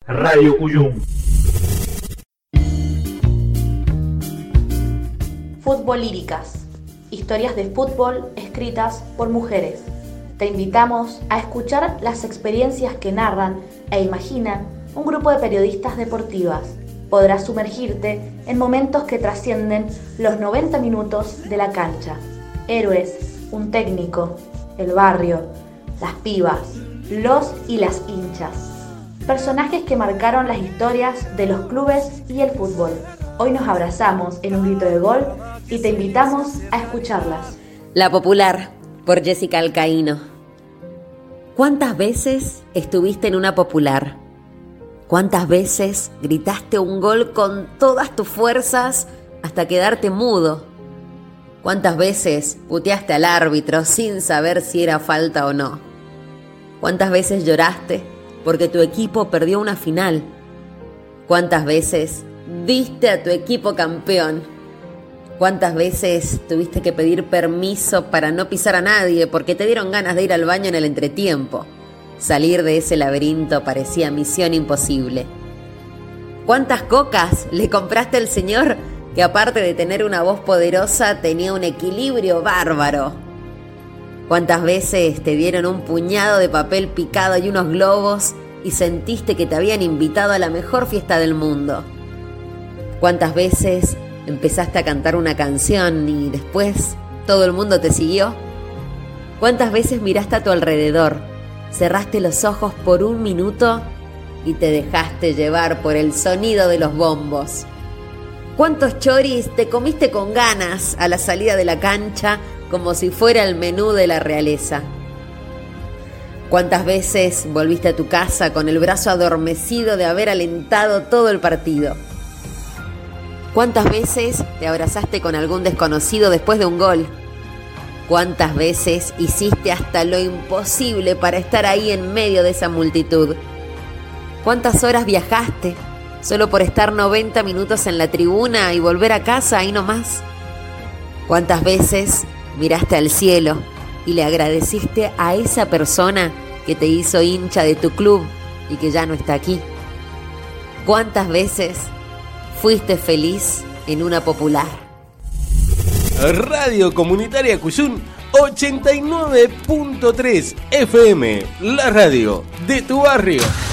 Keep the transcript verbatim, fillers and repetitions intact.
Radio Cuyum. Futbolíricas. Historias de fútbol escritas por mujeres. Te invitamos a escuchar las experiencias que narran e imaginan un grupo de periodistas deportivas. Podrás sumergirte en momentos que trascienden los noventa minutos de la cancha. Héroes, un técnico, el barrio, las pibas, los y las hinchas. Personajes que marcaron las historias de los clubes y el fútbol. Hoy nos abrazamos en un grito de gol y te invitamos a escucharlas. La Popular, por Jessica Alcaíno. ¿Cuántas veces estuviste en una popular? ¿Cuántas veces gritaste un gol con todas tus fuerzas hasta quedarte mudo? ¿Cuántas veces puteaste al árbitro sin saber si era falta o no? ¿Cuántas veces lloraste porque tu equipo perdió una final? ¿Cuántas veces viste a tu equipo campeón? ¿Cuántas veces tuviste que pedir permiso para no pisar a nadie porque te dieron ganas de ir al baño en el entretiempo? Salir de ese laberinto parecía misión imposible. ¿Cuántas cocas le compraste al señor que, aparte de tener una voz poderosa, tenía un equilibrio bárbaro? ¿Cuántas veces te dieron un puñado de papel picado y unos globos y sentiste que te habían invitado a la mejor fiesta del mundo? ¿Cuántas veces empezaste a cantar una canción y después todo el mundo te siguió? ¿Cuántas veces miraste a tu alrededor, cerraste los ojos por un minuto y te dejaste llevar por el sonido de los bombos? ¿Cuántos choris te comiste con ganas a la salida de la cancha como si fuera el menú de la realeza? ¿Cuántas veces volviste a tu casa con el brazo adormecido de haber alentado todo el partido? ¿Cuántas veces te abrazaste con algún desconocido después de un gol? ¿Cuántas veces hiciste hasta lo imposible para estar ahí en medio de esa multitud? ¿Cuántas horas viajaste solo por estar noventa minutos en la tribuna y volver a casa ahí nomás? ¿Cuántas veces miraste al cielo y le agradeciste a esa persona que te hizo hincha de tu club y que ya no está aquí? ¿Cuántas veces fuiste feliz en una popular? Radio Comunitaria Cuyum ochenta y nueve punto tres F M, la radio de tu barrio.